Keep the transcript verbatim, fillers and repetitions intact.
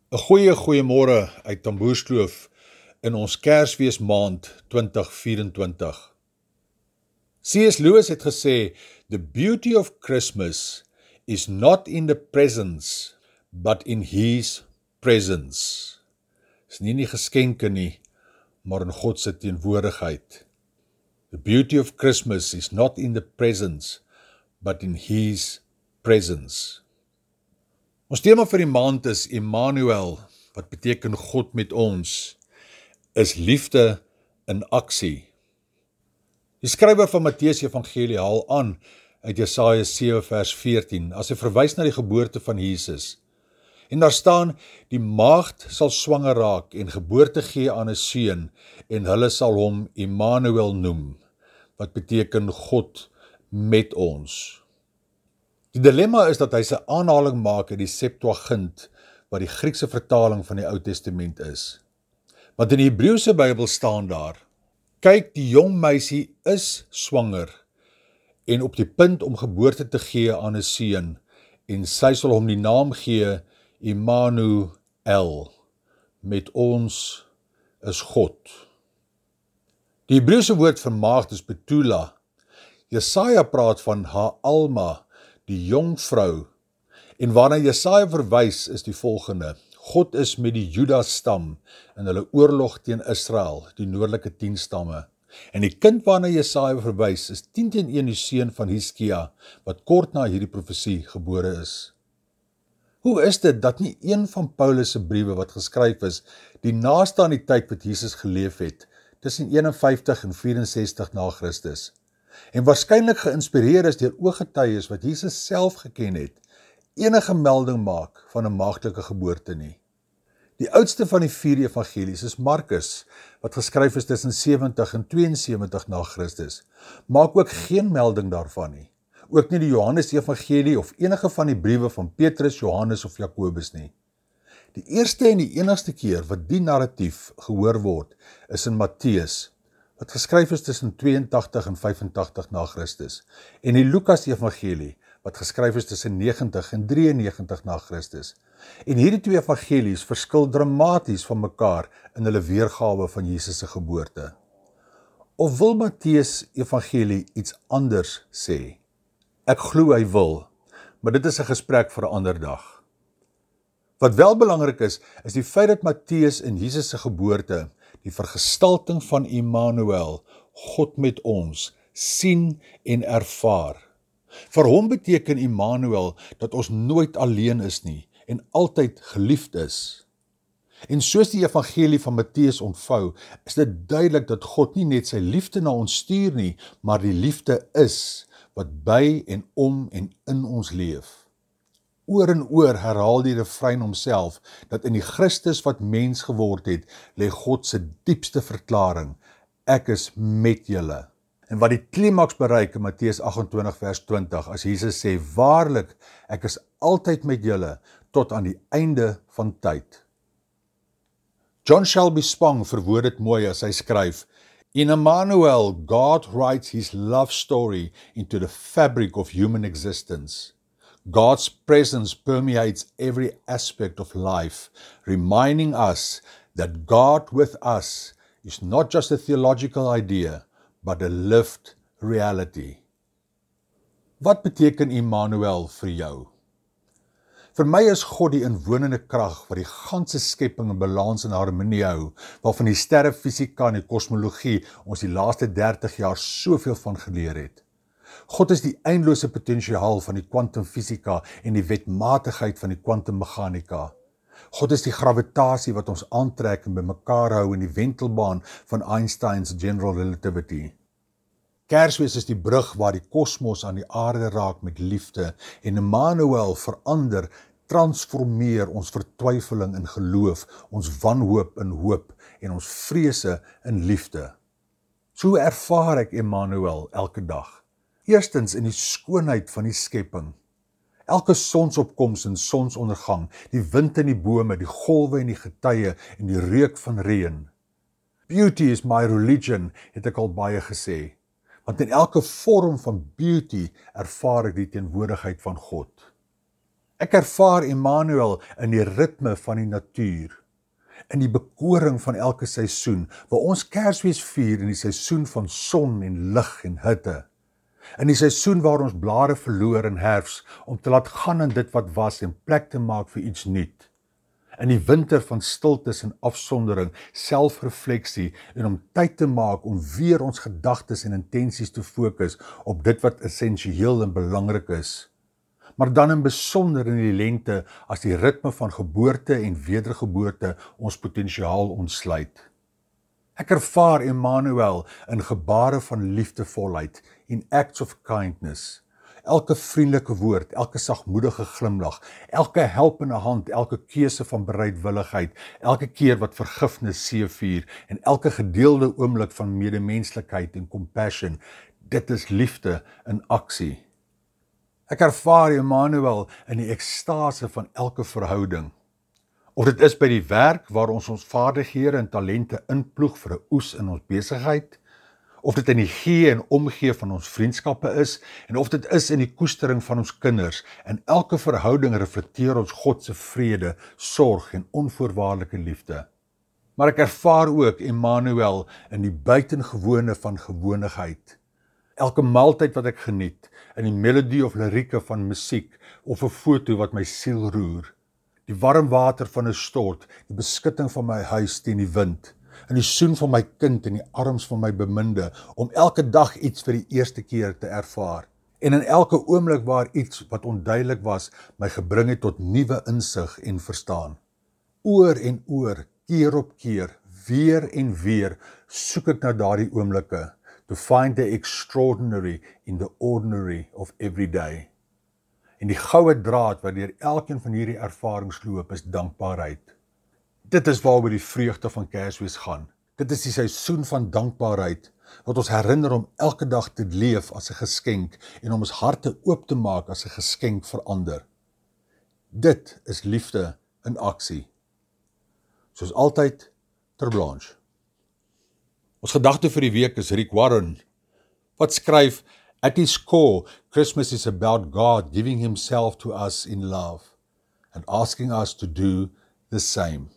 'n Goeie goeiemôre uit Tamboerskloof in ons Kersfeesmaand twintig vyf-en-twintig. C S Lewis het gesê, "The beauty of Christmas is not in the presents, but in His presence." Is nie in die geskenke nie, maar in God se teenwoordigheid. The beauty of Christmas is not in the presents, but in His presence. Ons tema vir die maand is Immanuel, wat beteken God met ons, is liefde in aksie. Die skrywer van Matteus Evangelie haal aan uit Jesaja sewe vers veertien, as hy verwys na die geboorte van Jesus. En daar staan, die maagd sal swanger raak en geboorte gee aan 'n seun, en hulle sal hom Immanuel noem, wat beteken God met ons. Die dilemma is dat hy sy aanhaling maak uit die Septuagint, wat die Griekse vertaling van die Ou Testament is. Want in die Hebreëse Bybel staan daar, kyk, die jong meisie is swanger, en op die punt om geboorte te gee aan 'n seun, en sy sal hom die naam gee, Immanuel, met ons is God. Die Hebreëse woord vir maagd is Betula. Jesaja praat van Ha'alma, die jong vrou, en waarna Jesaja verwys is die volgende: God is met die Juda stam in hulle oorlog teen Israel, die noordelike tien stamme. En die kind waarna Jesaja verwys is tien teen een die seun van Hiskia, wat kort na hierdie profesie gebore is. Hoe is dit dat nie een van Paulus se briewe wat geskryf is, die naaste aan die tyd wat Jesus geleef het, tussen vyf en vyftig en vyf-en-sestig na Christus, en waarskynlik geïnspireer is deur ooggetuies wat Jesus self geken het, enige melding maak van 'n maagdelike geboorte nie. Die oudste van die vier evangelies is Markus, wat geskryf is tussen sewentig en twee en sewentig na Christus, maak ook geen melding daarvan nie. Ook nie die Johannes Evangelie of enige van die briewe van Petrus, Johannes of Jakobus nie. Die eerste en die enigste keer wat die narratief gehoor word, is in Matteus, wat geskryf is tussen twee en tagtig en vyf en tagtig na Christus, en die Lukas Evangelie, wat geskryf is tussen negentig en drie en negentig na Christus. En hierdie twee evangelies verskil dramaties van mekaar in hulle weergawe van Jesus se geboorte. Of wil Matteus Evangelie iets anders sê? Ek glo hy wil, maar dit is 'n gesprek vir 'n ander dag. Wat wel belangrik is, is die feit dat Matteus in Jesus se geboorte die vergestalting van Immanuel, God met ons, sien en ervaar. Vir hom beteken Immanuel dat ons nooit alleen is nie en altyd geliefd is. En soos die evangelie van Matteus ontvou, is dit duidelik dat God nie net sy liefde na ons stuur nie, maar die liefde is wat by en om en in ons leef. Oor en oor herhaal die refrein homself, dat in die Christus wat mens geword het, lê God se diepste verklaring, ek is met julle. En wat die klimaks bereik in Matteus agt-en-twintig vers twintig, as Jesus sê, waarlik, ek is altyd met julle, tot aan die einde van tyd. John Shelby Spong verwoord dit mooi as hy skryf, in Immanuel, God writes his love story into the fabric of human existence. God's presence permeates every aspect of life, reminding us that God with us is not just a theological idea, but a lived reality. Wat beteken Immanuel vir jou? Vir my is God die inwonende krag wat die ganse skepping in balans en harmonie hou, waarvan die sterrefisika en die kosmologie ons die laaste dertig jaar soveel van geleer het. God is die eindelose potensiaal van die kwantumfisika en die wetmatigheid van die kwantummeganika. God is die gravitasie wat ons aantrek en bymekaar hou in die wentelbaan van Einstein's general relativity. Kersfees is die brug waar die kosmos aan die aarde raak met liefde, en Immanuel verander, transformeer ons vertwyfeling in geloof, ons wanhoop in hoop en ons vrese in liefde. So ervaar ek Immanuel elke dag. Eerstens in die skoonheid van die skepping. Elke sonsopkoms en sonsondergang, die wind in die bome, die golwe en die getye en die reuk van reën. Beauty is my religion, het ek al baie gesê. Want in elke vorm van beauty ervaar ek die teenwoordigheid van God. Ek ervaar Immanuel in die ritme van die natuur, in die bekoring van elke seisoen, waar ons Kersfees vier in die seisoen van son en lig en hitte, in die seisoen waar ons blare verloor in herfs, om te laat gaan in dit wat was en plek te maak vir iets nuut, in die winter van stiltes en afsondering, selfrefleksie en om tyd te maak om weer ons gedagtes en intensies te fokus op dit wat essensieel en belangrik is, maar dan in besonder in die lente as die ritme van geboorte en wedergeboorte ons potensiaal ontsluit. Ek ervaar Immanuel in gebare van liefdevolheid, in acts of kindness, elke vriendelike woord, elke sagmoedige glimlag, elke helpende hand, elke keuse van bereidwilligheid, elke keer wat vergifnis seëvier en elke gedeelde oomblik van medemenslikheid en compassion, dit is liefde in aksie. Ek ervaar Immanuel in die ekstase van elke verhouding. Of dit is by die werk waar ons ons vaardighede en talente inploeg vir 'n oes in ons besigheid, of dit in die gee en omgee van ons vriendskappe is, en of dit is in die koestering van ons kinders, in elke verhouding reflekteer ons God se vrede, sorg en onvoorwaardelike liefde. Maar ek ervaar ook Immanuel in die buitengewone van gewonigheid. Elke maaltyd wat ek geniet, in die melodie of lirieke van musiek, of 'n foto wat my siel roer, die warm water van 'n stort, die beskutting van my huis teen die wind, in die soen van my kind in die arms van my beminde, om elke dag iets vir die eerste keer te ervaar, en in elke oomblik waar iets wat onduidelik was, my gebring het tot nuwe insig en verstaan. Oor en oor, keer op keer, weer en weer, soek ek na daardie oomblikke, to find the extraordinary in the ordinary of every day. En die goue draad wat deur elkeen van hierdie ervarings loop is dankbaarheid. Dit is waaroor die vreugde van Kersfees gaan. Dit is die seisoen van dankbaarheid, wat ons herinner om elke dag te leef as 'n geskenk en om ons harte oop te maak as 'n geskenk vir ander. Dit is liefde in aksie. Soos altyd, ter Blanche. Ons gedagte vir die week is Rick Warren, wat skryf, "At its core, Christmas is about God giving himself to us in love and asking us to do the same."